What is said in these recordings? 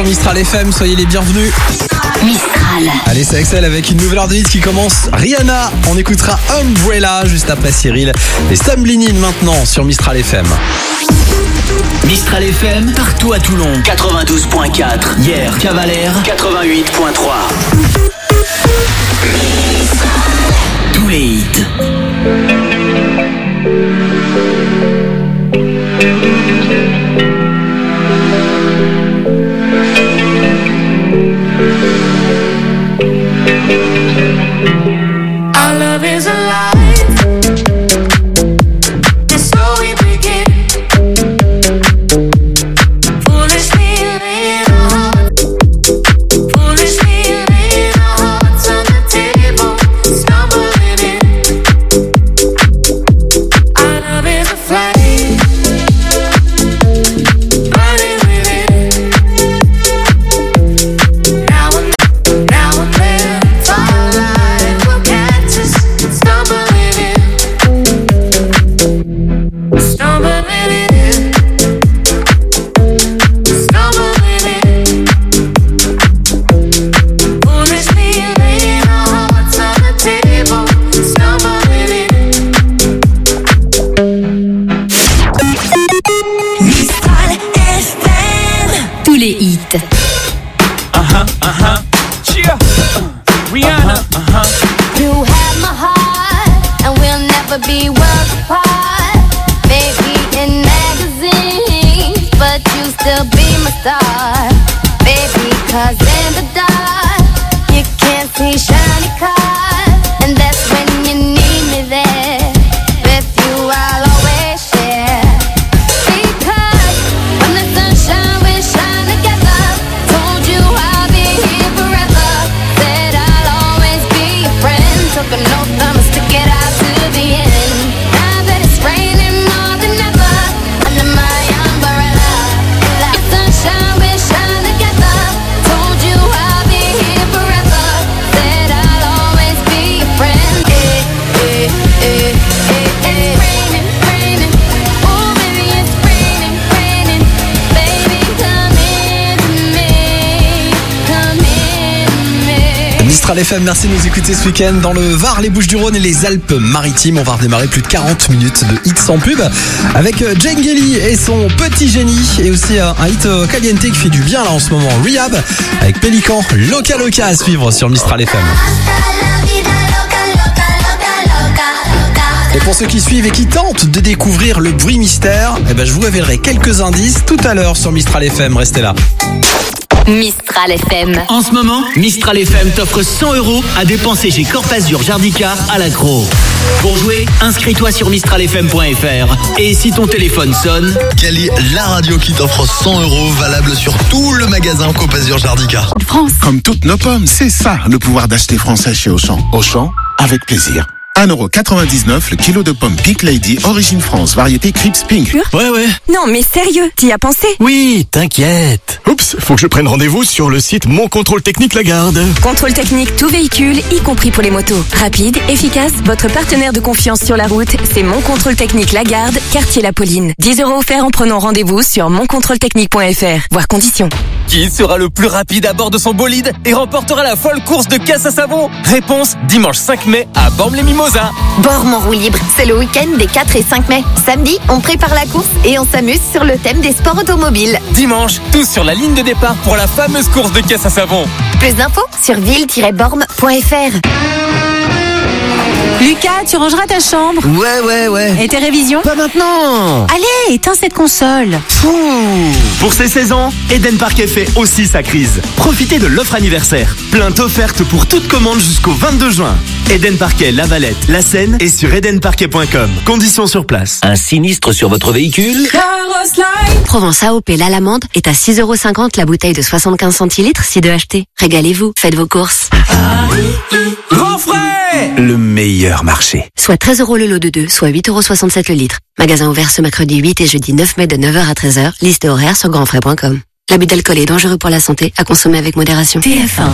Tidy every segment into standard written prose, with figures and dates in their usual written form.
Mistral FM, soyez les bienvenus. Mistral. Allez, c'est Axel avec une nouvelle heure de hit qui commence. Rihanna, on écoutera Umbrella juste après Cyril. Et Sam Blinin maintenant sur Mistral FM. Mistral FM, partout à Toulon, 92.4. Hier, Cavalère, 88.3. Tous les hits. Our love is alive. It's so we begin. Foolishly laying our hearts. Foolishly laying our hearts on the table. Stumbling in. Our love is a flame. Burning within. Now and then, twilight will catch us stumbling in. Stumbling in. Stumbling in. Foolishly laying our hearts on the table. Stumbling in. Mistral FM. Tous les hits. Cheer. Rihanna. You have my heart, and we'll never be worlds apart. Maybe in magazines, but you still be my star. Baby, 'cause in the dark, you can't see shiny cars. And that's when you need me there. With you, I'll always share. Because when the sunshine, we shine together. Told you I'll be here forever. Said I'll always be your friend. Took an oath, I'ma stick it out to the end. Now that it's raining more than ever, under my umbrella. Like sunshine, we shine together. Told you I'll be here forever. Said I'll always be your friend. It's raining, raining. Oh, baby, it's raining, raining. Baby, come into me. Come into me. Mistral FM, merci de nous écouter ce week-end dans le Var, les Bouches-du-Rhône et les Alpes-Maritimes. On va redémarrer plus de 40 minutes de hits sans pub avec Jane Gelly et son Petit Génie, et aussi un hit caliente qui fait du bien là en ce moment, Rehab avec Pélican. Loca Loca à suivre sur Mistral FM. Et pour ceux qui suivent et qui tentent de découvrir le bruit mystère, je vous révélerai quelques indices tout à l'heure sur Mistral FM. Restez là. Mistral FM. En ce moment, Mistral FM t'offre 100 € à dépenser chez Corpazur Jardica à l'Aggro. Pour jouer, inscris-toi sur mistralfm.fr. Et si ton téléphone sonne, Cali, la radio qui t'offre 100 € valable sur tout le magasin Corpazur Jardica. France. Comme toutes nos pommes, c'est ça le pouvoir d'acheter français chez Auchan. Auchan, avec plaisir. 1,99 € le kilo de pommes Pick Lady, origine France, variété Crips Pink. Ouais. Non, mais sérieux, t'y as pensé? Oui, t'inquiète. Oups, faut que je prenne rendez-vous sur le site Mon Contrôle Technique Lagarde. Contrôle technique tout véhicule, y compris pour les motos. Rapide, efficace, votre partenaire de confiance sur la route, c'est Mon Contrôle Technique Lagarde, quartier La Pauline. 10 € offerts en prenant rendez-vous sur moncontrôletechnique.fr. Voir conditions. Qui sera le plus rapide à bord de son bolide et remportera la folle course de caisse à savon? Réponse, dimanche 5 mai à Bormes-les-Mimosas. Bormes en roue libre, c'est le week-end des 4 et 5 mai. Samedi, on prépare la course et on s'amuse sur le thème des sports automobiles. Dimanche, tous sur la ligne de départ pour la fameuse course de caisse à savon. Plus d'infos sur ville-bormes.fr. Lucas, tu rangeras ta chambre. Ouais. Et tes révisions? Pas maintenant. Allez, éteins cette console. Pour ses 16 ans, Eden Parquet fait aussi sa crise. Profitez de l'offre anniversaire. Pleinte offerte pour toute commande jusqu'au 22 juin. Eden Parquet, La Valette, La Seine et sur edenparquet.com. Conditions sur place. un sinistre sur votre véhicule? Provence AOP l'Alamande est à 6,50 € la bouteille de 75 centilitres, 6 de acheter. Régalez-vous, faites vos courses. Grand frais! Le meilleur marché. Soit 13 € le lot de 2, soit 8,67 € le litre. Magasin ouvert ce mercredi 8 et jeudi 9 mai de 9h à 13h. Liste horaire sur grandfrais.com. L'abus d'alcool est dangereux pour la santé, à consommer avec modération. TF1.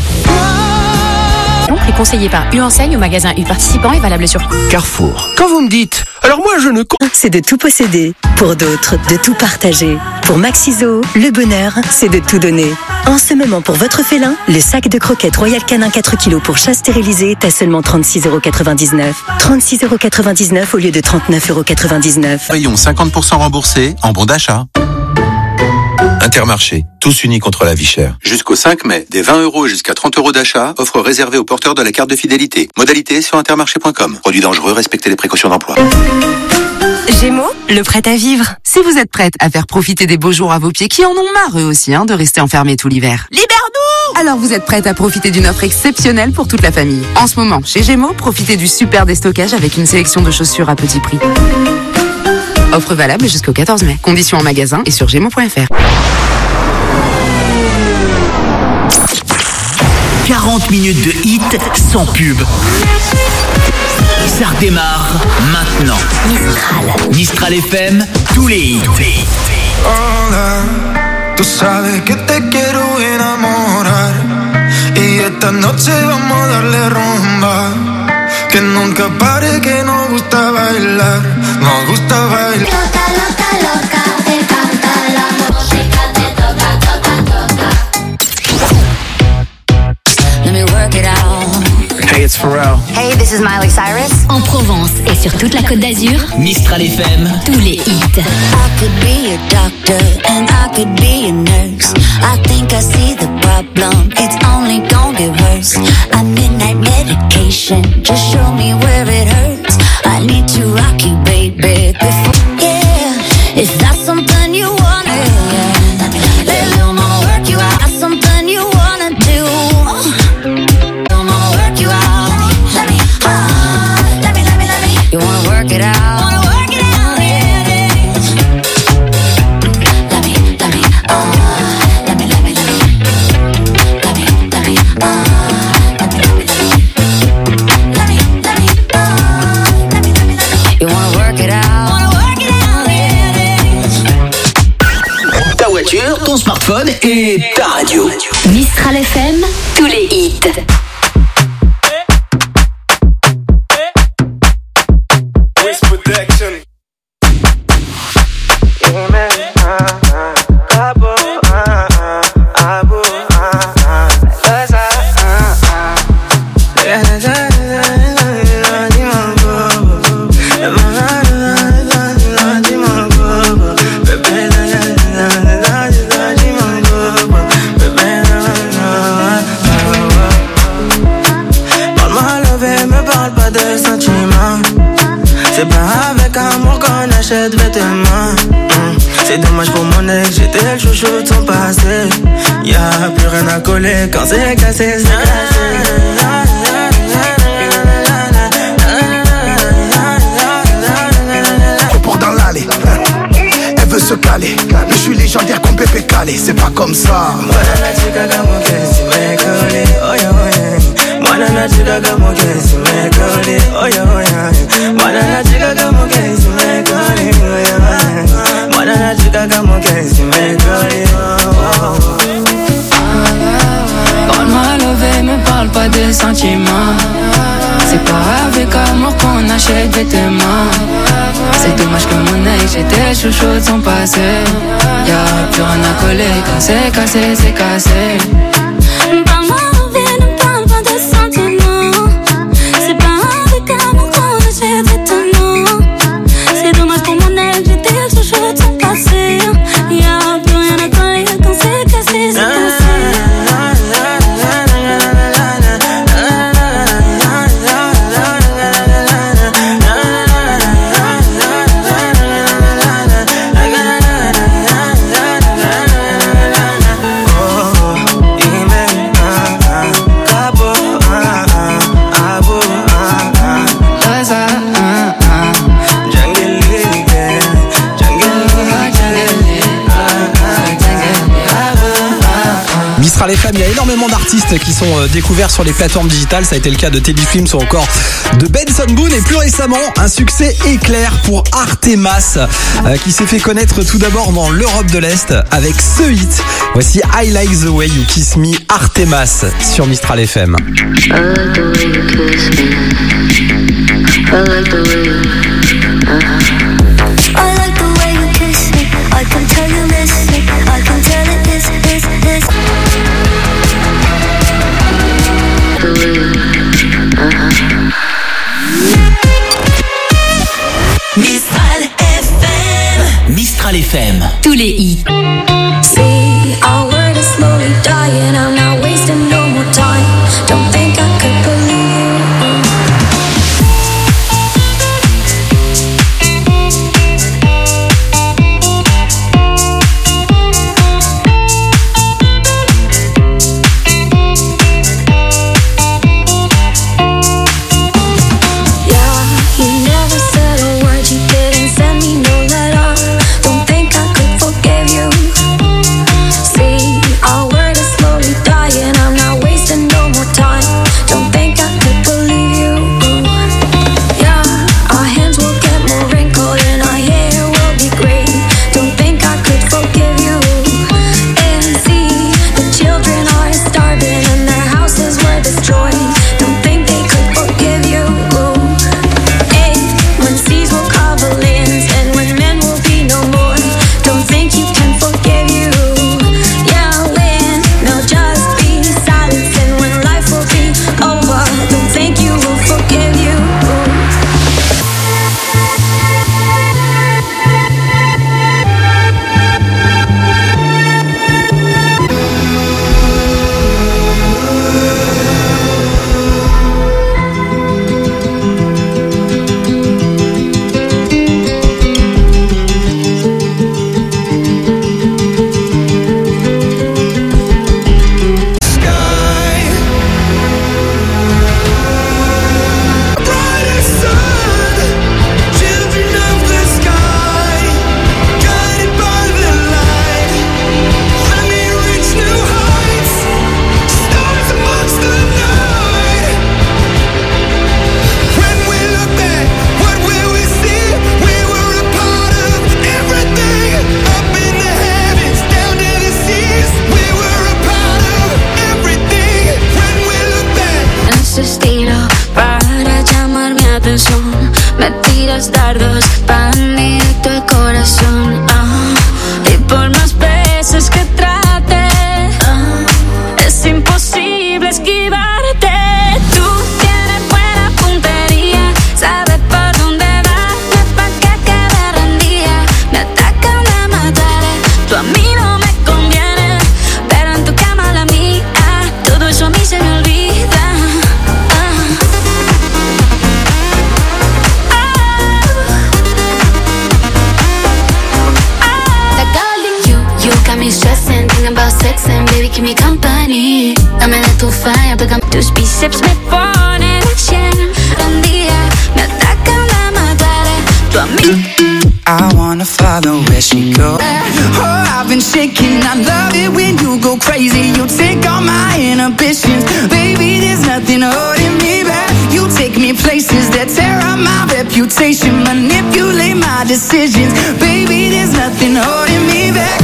Est conseillé par U Enseigne ou magasin U participant et valable sur Carrefour. Quand vous me dites Alors moi, je ne... C'est de tout posséder. Pour d'autres, de tout partager. Pour Maxiso, le bonheur, c'est de tout donner. En ce moment, pour votre félin, le sac de croquettes Royal Canin 4 kg pour chat stérilisé est à seulement 36,99 €. 36,99 € au lieu de 39,99 €. Rayon 50% remboursé en bon d'achat. Intermarché, tous unis contre la vie chère. Jusqu'au 5 mai, des 20 € jusqu'à 30 € d'achat, offre réservée aux porteurs de la carte de fidélité. Modalité sur intermarché.com. Produit dangereux, respectez les précautions d'emploi. Gémeaux, le prêt à vivre. Si vous êtes prête à faire profiter des beaux jours à vos pieds qui en ont marre eux aussi de rester enfermés tout l'hiver. Libère-nous! Alors vous êtes prête à profiter d'une offre exceptionnelle pour toute la famille. En ce moment, chez Gémeaux, profitez du super déstockage avec une sélection de chaussures à petit prix. Offre valable jusqu'au 14 mai. Conditions en magasin et sur gémeaux.fr. 40 minutes de hit sans pub. Ça redémarre maintenant. Mistral FM, tous les hits. Hola, tú sabes que te quiero enamorar y esta noche vamos a darle rumba. Que nunca pare, que nos gusta bailar, nos gusta bailar. Loca, loca, loca, te canta la música, te toca, toca, toca. Let me work it out. Hey, it's Pharrell. Hey, this is Miley Cyrus. En Provence et sur toute la Côte d'Azur, Mistral FM, tous les hits. I could be a doctor and I could be a nurse. I think I see the problem, it's only gonna get worse. I'm midnight medication, just show me where it hurts. I need to rock you, baby, before, yeah. If that's something you wanna, yeah. Let little mama work you out. That's something you wanna do. Little mama work you out. Let me. You wanna work it out? Ton smartphone et ta radio. Mistral FM, tous les hits. C'est pas avec amour qu'on achète vêtements. C'est dommage pour mon ex, j'étais le chouchou de son passé. Y'a plus rien à coller quand c'est cassé, c'est cassé. Pour dans l'allée, elle veut se caler. Mais je suis légendaire comme Pépé Calé, c'est pas comme ça. Voilà chica como que si me collé, oye oye. Voilà chica como que si me collé, oye oye. Voilà chica como que si me collé, oye oye. Voilà chica como que si me collé, Parle-moi levé, me parle pas de sentiments. C'est pas avec amour qu'on achète vêtements. C'est dommage que mon ex, j'étais le chouchou de son passé. Y'a plus rien à coller quand c'est cassé, c'est cassé. Parle-moi levé, ne parle pas de sentiments. C'est pas avec amour qu'on achète vêtements. C'est dommage pour mon ex, j'étais le chouchou de son passé. Y'a plus rien à coller quand c'est cassé, c'est cassé. Mistral FM, il y a énormément d'artistes qui sont découverts sur les plateformes digitales. Ça a été le cas de Teddy Swims ou encore de Benson Boone. Et plus récemment, un succès éclair pour Artemas qui s'est fait connaître tout d'abord dans l'Europe de l'Est avec ce hit. Voici I Like the Way You Kiss Me, Artemas sur Mistral FM. I like the way you kiss me. I like the way you Mistral FM. Tous les hits. See, our world is slowly dying. I'm not wasting no more time. Don't think I could believe I wanna follow where she goes. Oh, I've been shaking. I love it when you go crazy. You take all my inhibitions. Baby, there's nothing holding me back. You take me places that tear up my reputation. Manipulate my decisions. Baby, there's nothing holding me back.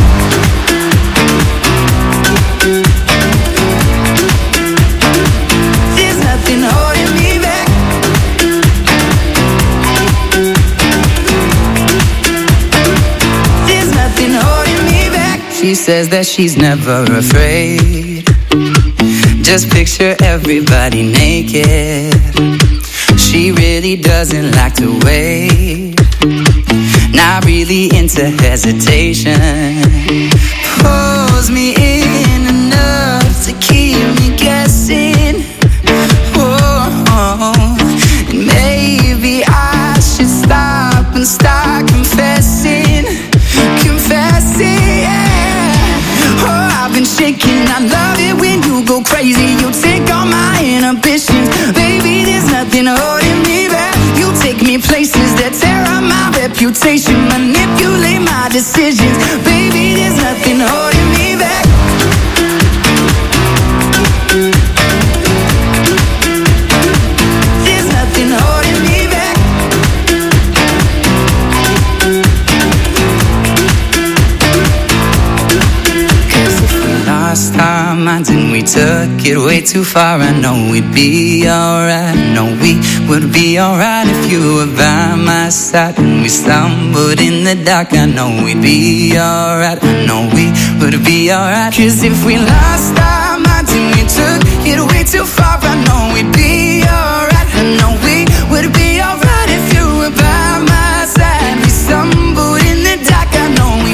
There's nothing holding me back. She says that she's never afraid. Just picture everybody naked. She really doesn't like to wait. Not really into hesitation. Pulls me in enough to keep me guessing. Whoa, maybe I should stop and start confessing. Confessing, yeah. Oh, I've been shaking. I love it when you go crazy. You take all my inhibitions. Baby, there's nothing holding me back. You take me places that tear up my reputation. Manipulate my decisions. Baby, there's nothing holding me back. There's nothing holding me back. Lost our minds and we took it way too far. I know we'd be alright. I know we would be alright if you were by my side. When we stumbled in the dark, I know we'd be alright. I know we would be alright. 'Cause if we lost our minds and we took it way too far, I know we'd be alright. I know we would be alright if you were by my side. We stumbled in the dark, I know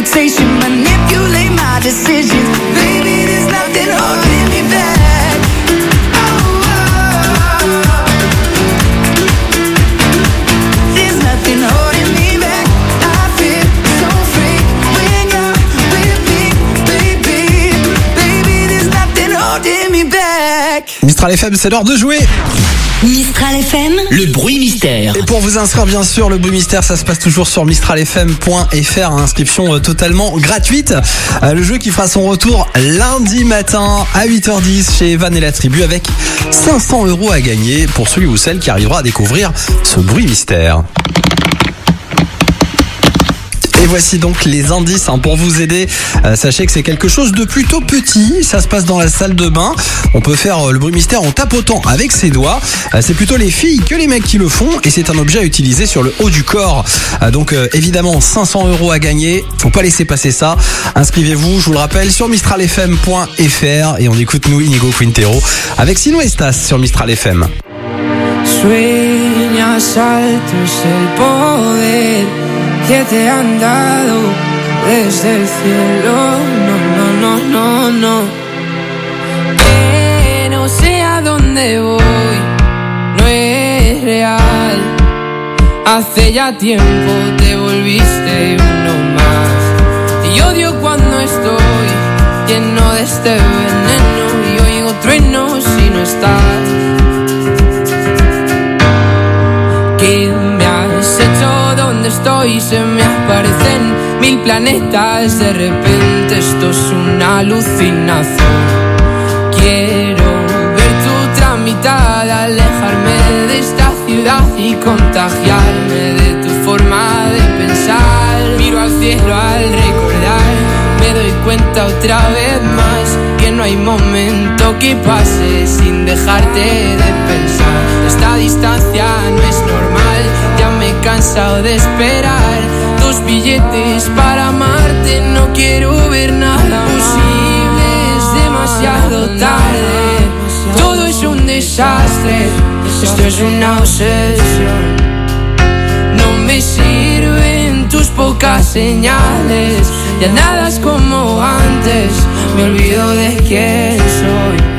Say she manipulate my decisions. Baby, there's nothing holding me back. There's nothing holding me back. I feel so free when you're with me, baby. Baby, there's nothing holding me back. Mistral FM, c'est l'heure de jouer. Mistral FM, le bruit mystère. Et pour vous inscrire, bien sûr, le bruit mystère, ça se passe toujours sur mistralfm.fr, inscription totalement gratuite. Le jeu qui fera son retour lundi matin à 8h10 chez Evan et la tribu avec 500 € à gagner pour celui ou celle qui arrivera à découvrir ce bruit mystère. Et voici donc les indices pour vous aider. Sachez que c'est quelque chose de plutôt petit. Ça se passe dans la salle de bain. On peut faire le bruit mystère en tapotant avec ses doigts. C'est plutôt les filles que les mecs qui le font. Et c'est un objet à utiliser sur le haut du corps. Donc évidemment 500 € à gagner. Faut pas laisser passer ça. Inscrivez-vous, je vous le rappelle, sur mistralfm.fr. Et on écoute nous Inigo Quintero avec Sino Estas sur Mistral FM. Sueñas alto es el poder que te han dado desde el cielo. No. Que no sé a dónde voy, no es real. Hace ya tiempo te volviste uno más. Y odio cuando estoy lleno de este veneno y oigo truenos si no estás. ¿Qué me has hecho? ¿Dónde estoy? Se me aparecen 1000 planetas. De repente esto es una alucinación. Quiero ver tu tramitada, alejarme de esta ciudad y contagiarme de tu forma de pensar. Miro al cielo al recordar, me doy cuenta otra vez más que no hay momento que pase sin dejarte de pensar. Esta distancia no es normal, ya me he cansado de esperar. 2 billetes para amarte, no quiero ver nada posible, es demasiado tarde. Todo es un desastre, esto es una obsesión. No me sirven tus pocas señales, ya nada es como antes, me olvido de quién soy.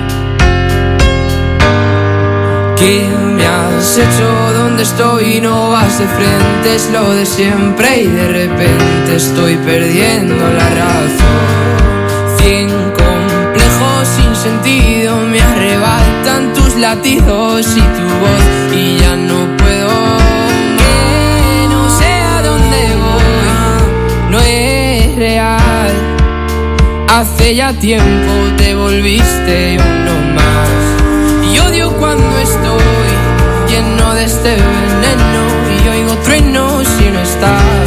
¿Qué me has hecho? ¿Dónde estoy? No vas de frente, es lo de siempre y de repente estoy perdiendo la razón. 100 complejos sin sentido me arrebatan tus latidos y tu voz y ya no puedo. Que no sé a dónde voy, no es real. Hace ya tiempo te volviste uno más. Y odio cuando estoy lleno de este veneno y oigo truenos si no estás.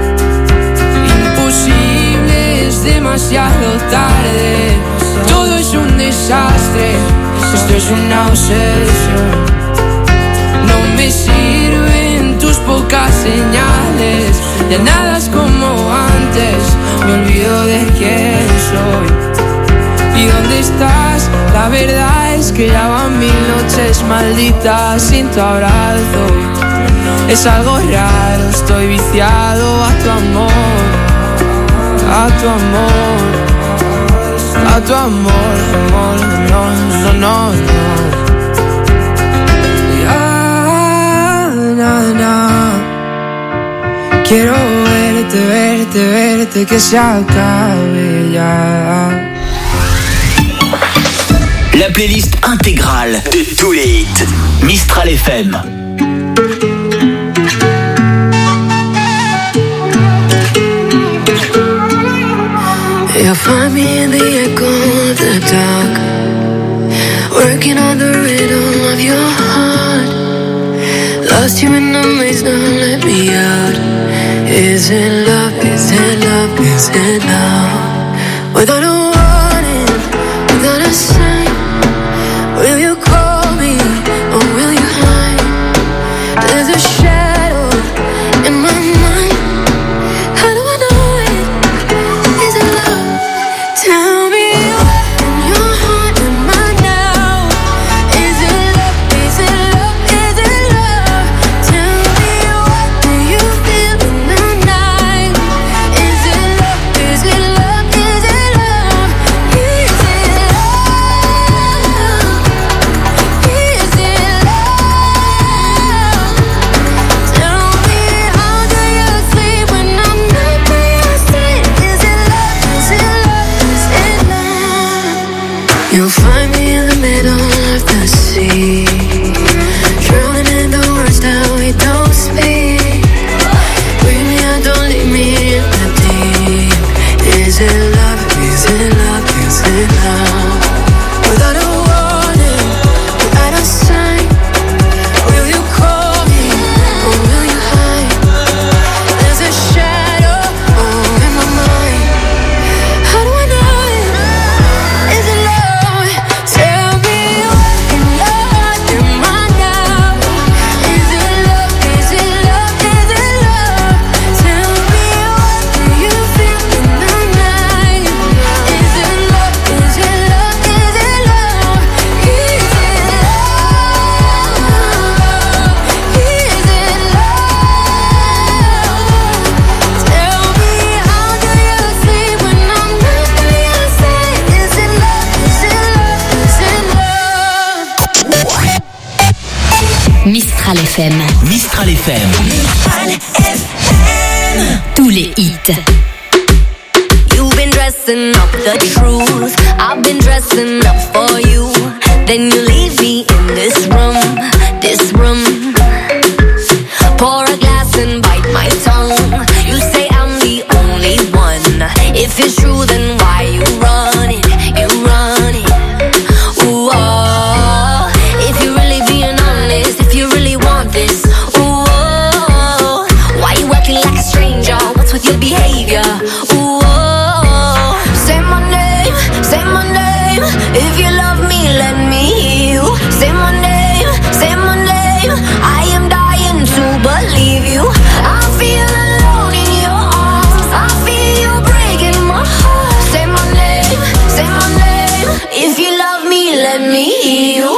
Imposible, es demasiado tarde. Todo es un desastre, esto es una obsesión. No me sirven tus pocas señales, ya nada es como antes, me olvido de quién soy. ¿Y dónde estás? La verdad es que ya van 1000 noches malditas sin tu abrazo. Es algo raro, estoy viciado a tu amor, a tu amor, a tu amor, amor, no. Quiero verte, que se acabe ya. La playlist intégrale de tous les hits. Mistral FM. You'll find me in the echo of the dark, working on the rhythm of your heart. Lost you in the maze, now let me out. Is it love, is it love, is it love? Without a warning, without a sign, will you call me or will you hide? There's a shadow in my mind. How do I know it? Is it love? Tell me what's in your heart and mine now. Is it love? Is it love? Is it love? Tell me what do you feel in the night? Is it love? Mistral FM. Mistral FM. Tous les hits. You've been dressing up the truth. I've been dressing up for you. Then you leave me in this room. Pour a glass and bite my tongue. You say I'm the only one. If it's true, then why you run it? Ooh, oh. If you're really being honest, if you really want this, ooh, oh. Why you acting like a stranger? What's with your behavior? Ooh, oh. Say my name. If you love me, let me hear you. Say my name. I am dying to believe you. I feel alone in your arms. I feel you breaking my heart. Say my name. If you love me, let me hear you.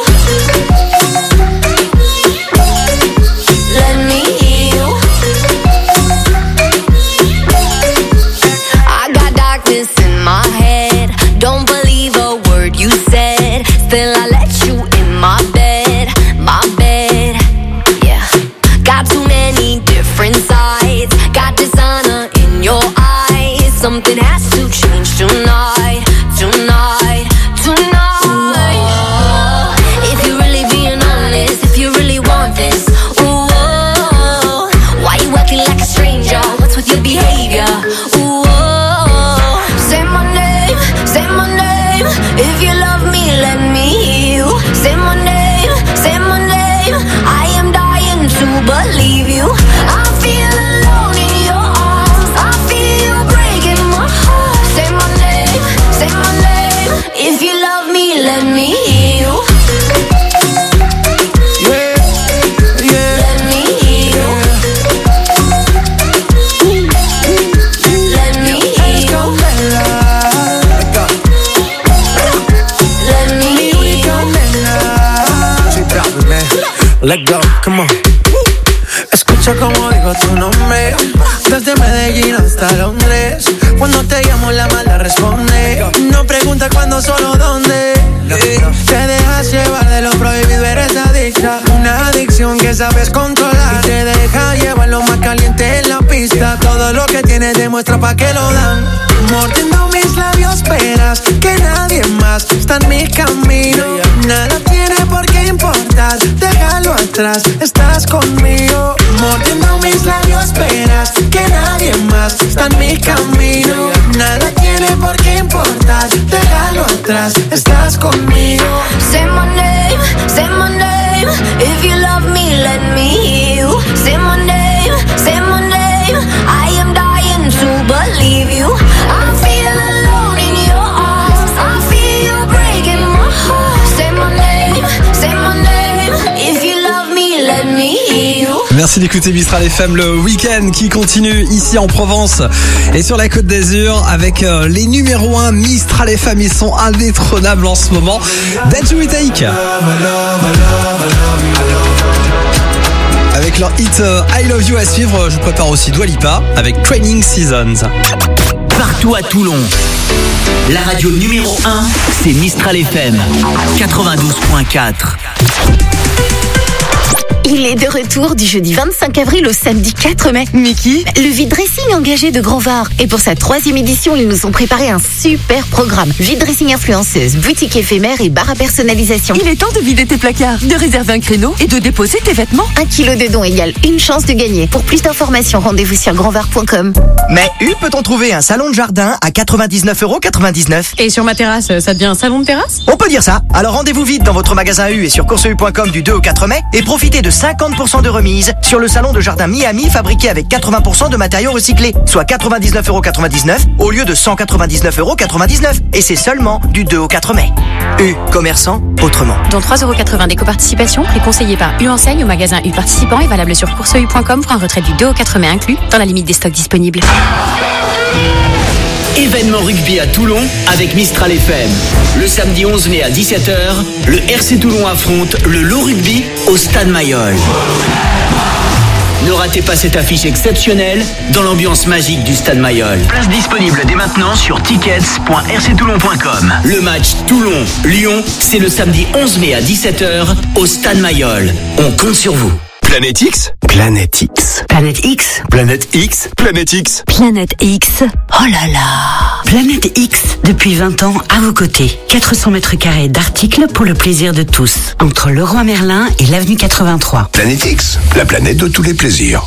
Let me hear you. I got darkness in my head. Don't believe a word you said. Still I let you in my bed. Yeah. Got too many different sides. Got dishonor in your eyes. Something has to change tonight. Ooh, if you're really being honest, if you really want this, ooh, why you acting like a stranger? What's with your behavior? Ooh, say my name. If you love me, let me hear you. Say my name. I am dying to believe you. I feel alone in your arms. I feel you breaking my heart. Say my name. If you love me, let me hear you. Let me hear you. Let me hear you. Let me hear you. Let go, come on. Escucha como digo tu nombre. Desde Medellín hasta Londres. Cuando te llamo la mala responde. No pregunta cuándo, solo dónde. Te dejas llevar de lo prohibido, eres adicta. Una adicción que sabes controlar. Y te deja llevar lo más caliente en la pista. Todo lo que tienes demuestra pa' que lo dan. Mordiendo mis labios esperas que nadie más está en mi camino. Nada tiene por qué importar, déjalo atrás, estás conmigo. Mordiendo mis labios esperas que nadie más está en mi camino. Nada tiene por qué importar, déjalo atrás, estás conmigo. Say my name. If you love me, let me hear you. Say my name. I am dying to believe you. I feel alone in your arms. I feel you breaking my heart. Say my name. If you love me, let me hear you. Merci d'écouter Mistral FM, le week-end qui continue ici en Provence et sur la Côte d'Azur avec les numéros 1 Mistral FM. Ils sont indétrônables en ce moment. That's We Take. Avec leur hit I Love You à suivre, je prépare aussi Dua Lipa avec Training Seasons. Partout à Toulon, la radio numéro 1, c'est Mistral FM 92.4. Il est de retour du jeudi 25 avril au samedi 4 mai. Mickey, le vide dressing engagé de Grand Var. Et pour sa 3e édition, ils nous ont préparé un super programme. Vide dressing influenceuse, boutique éphémère et bar à personnalisation. Il est temps de vider tes placards, de réserver un créneau et de déposer tes vêtements. 1 kilo de dons égale une chance de gagner. Pour plus d'informations, rendez-vous sur grandvar.com. Mais peut-on trouver un salon de jardin à 99,99 €? Et sur ma terrasse, ça devient un salon de terrasse? On peut dire ça. Alors rendez-vous vite dans votre magasin U et sur courseu.com du 2 au 4 mai et profitez de 50% de remise sur le salon de jardin Miami fabriqué avec 80% de matériaux recyclés, soit 99,99 € au lieu de 199,99 €. Et c'est seulement du 2 au 4 mai. U, commerçant autrement. Dont 3,80 € d'éco-participation, prix conseillé par U Enseigne au magasin U participant et valable sur courseu.com pour un retrait du 2 au 4 mai inclus, dans la limite des stocks disponibles. Événement rugby à Toulon avec Mistral FM. Le samedi 11 mai à 17h, le RC Toulon affronte le Lo Rugby au Stade Mayol. Ne ratez pas cette affiche exceptionnelle dans l'ambiance magique du Stade Mayol. Place disponible dès maintenant sur tickets.rctoulon.com. Le match Toulon-Lyon, c'est le samedi 11 mai à 17h au Stade Mayol. On compte sur vous. Planète X. Planète X. Planète X. Planète X. Planète X. Planète X. Oh là là. Planète X, depuis 20 ans, à vos côtés. 400 mètres carrés d'articles pour le plaisir de tous. Entre Leroy Merlin et l'avenue 83. Planète X, la planète de tous les plaisirs.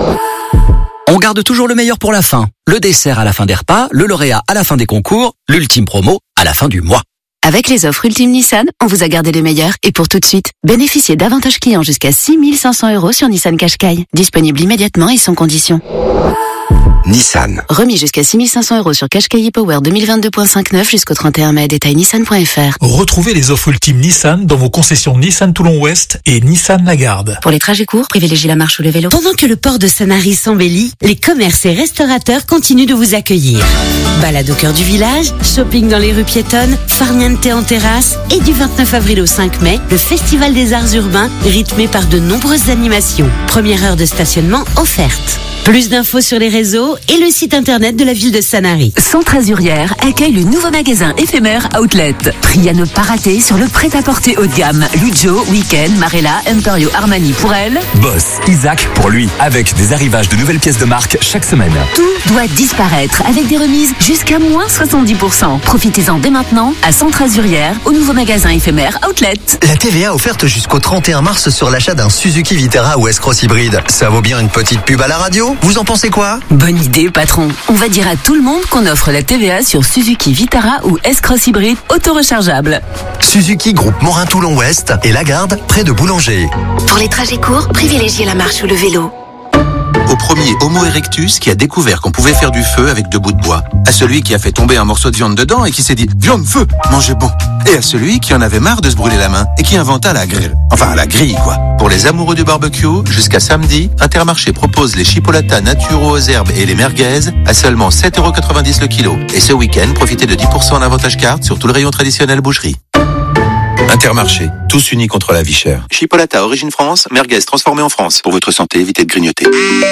On garde toujours le meilleur pour la fin. Le dessert à la fin des repas, le lauréat à la fin des concours, l'ultime promo à la fin du mois. Avec les offres Ultime Nissan, on vous a gardé les meilleurs et pour tout de suite, bénéficiez d'avantages clients jusqu'à 6 500 € sur Nissan Qashqai. Disponible immédiatement et sans condition. Nissan. Remis jusqu'à 6 500 € sur Qashqai Power 2022.59 jusqu'au 31 mai. Détail nissan.fr. Retrouvez les offres Ultime Nissan dans vos concessions Nissan Toulon-Ouest et Nissan Lagarde. Pour les trajets courts, privilégiez la marche ou le vélo. Pendant que le port de Sanary s'embellit, les commerces et restaurateurs continuent de vous accueillir. Balade au cœur du village, shopping dans les rues piétonnes, farniente en terrasse et du 29 avril au 5 mai, le Festival des Arts Urbains rythmé par de nombreuses animations. Première heure de stationnement offerte. Plus d'infos sur les réseaux et le site internet de la ville de Sanary. Centre Azurière accueille le nouveau magasin éphémère Outlet. Prix à ne pas rater sur le prêt-à-porter haut de gamme. Lujo, Weekend, Marella, Emporio Armani pour elle. Boss, Isaac pour lui. Avec des arrivages de nouvelles pièces de marque chaque semaine. Tout doit disparaître avec des remises jusqu'à moins 70%. Profitez-en dès maintenant à Centre Azurière au nouveau magasin éphémère Outlet. La TVA offerte jusqu'au 31 mars sur l'achat d'un Suzuki Vitara ou S-Cross hybride. Ça vaut bien une petite pub à la radio? Vous en pensez quoi? Bonne idée, patron. On va dire à tout le monde qu'on offre la TVA sur Suzuki Vitara ou S-Cross hybride auto-rechargeable. Suzuki Groupe Morin-Toulon-Ouest et Lagarde, près de Boulanger. Pour les trajets courts, privilégiez la marche ou le vélo. Au premier Homo erectus qui a découvert qu'on pouvait faire du feu avec 2 bouts de bois. À celui qui a fait tomber un morceau de viande dedans et qui s'est dit « Viande, feu, mangez bon !» Et à celui qui en avait marre de se brûler la main et qui inventa la grille. Enfin, la grille, quoi. Pour les amoureux du barbecue, jusqu'à samedi, Intermarché propose les chipolatas naturaux aux herbes et les merguez à seulement 7,90 € le kilo. Et ce week-end, profitez de 10% en avantage carte sur tout le rayon traditionnel boucherie. Intermarché, tous unis contre la vie chère. Chipolata, origine France, merguez transformée en France. Pour votre santé, évitez de grignoter.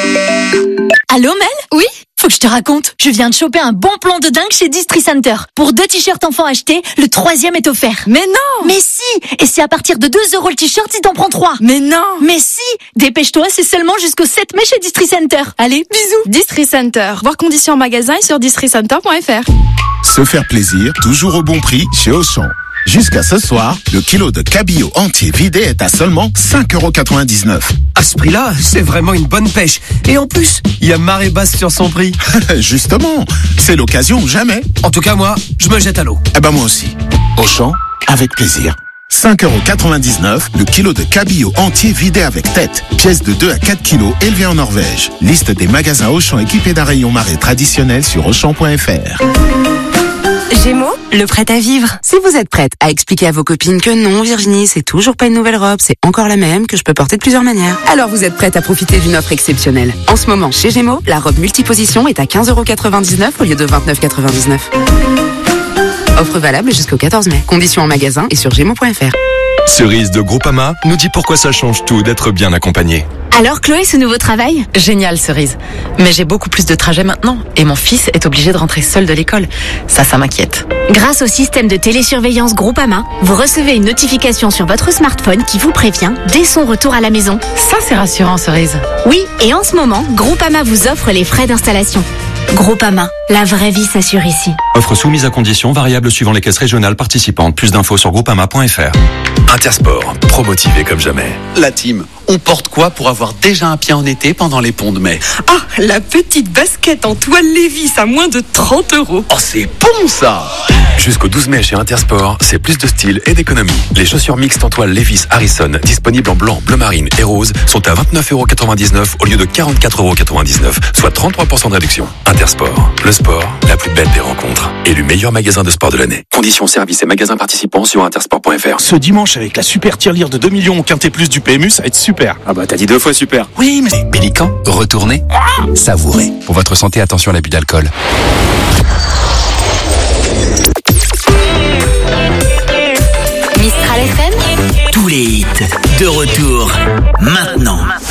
Allô Mel? Oui? Faut que je te raconte. Je viens de choper un bon plan de dingue chez Distri Center. Pour 2 t-shirts enfants achetés, le 3e est offert. Mais non! Mais si! Et c'est à partir de 2 € le t-shirt si t'en prends 3. Mais non! Mais si! Dépêche-toi, c'est seulement jusqu'au 7 mai chez Distri Center. Allez, bisous! Distri Center. Voir conditions en magasin et sur districenter.fr. Se faire plaisir, toujours au bon prix chez Auchan. Jusqu'à ce soir, le kilo de cabillaud entier vidé est à seulement 5,99 €. À ce prix-là, c'est vraiment une bonne pêche. Et en plus, il y a marée basse sur son prix. Justement, c'est l'occasion ou jamais. En tout cas, moi, je me jette à l'eau. Eh ben moi aussi. Auchan, avec plaisir. 5,99 € le kilo de cabillaud entier vidé avec tête. Pièce de 2 à 4 kilos élevée en Norvège. Liste des magasins Auchan équipés d'un rayon marée traditionnel sur Auchan.fr. Gémeaux, le prêt à vivre. Si vous êtes prête à expliquer à vos copines que non, Virginie, c'est toujours pas une nouvelle robe, c'est encore la même, que je peux porter de plusieurs manières, alors vous êtes prête à profiter d'une offre exceptionnelle. En ce moment, chez Gémeaux, la robe multiposition est à 15,99 € au lieu de 29,99 €. Offre valable jusqu'au 14 mai. Conditions en magasin et sur gémeaux.fr. Cerise de Groupama nous dit pourquoi ça change tout d'être bien accompagné. Alors Chloé, ce nouveau travail? Génial, Cerise. Mais j'ai beaucoup plus de trajets maintenant et mon fils est obligé de rentrer seul de l'école. Ça m'inquiète. Grâce au système de télésurveillance Groupama, vous recevez une notification sur votre smartphone qui vous prévient dès son retour à la maison. Ça, c'est rassurant, Cerise. Oui, et en ce moment, Groupama vous offre les frais d'installation. Groupama, la vraie vie s'assure ici. Offre soumise à conditions, variables suivant les caisses régionales participantes. Plus d'infos sur groupama.fr. Intersport, promotivé comme jamais. La team, on porte quoi pour avoir déjà un pied en été pendant les ponts de mai? Ah, la petite basket en toile Levi's à moins de 30 €. Oh, c'est bon ça! Jusqu'au 12 mai chez Intersport, c'est plus de style et d'économie. Les chaussures mixtes en toile Levi's Harrison, disponibles en blanc, bleu marine et rose, sont à 29,99 € au lieu de 44,99 €, soit 33% de réduction. Intersport, le sport, la plus belle des rencontres. Élu meilleur magasin de sport de l'année. Conditions, services et magasins participants sur intersport.fr. Ce dimanche, avec la super tirelire de 2 millions au Quintet Plus du PMU, ça va être super. Ah bah t'as dit 2 fois super. Oui, mais... Pélican, retournez, savourez. Pour votre santé, attention à l'abus d'alcool. Mistral FM, tous les hits de retour maintenant.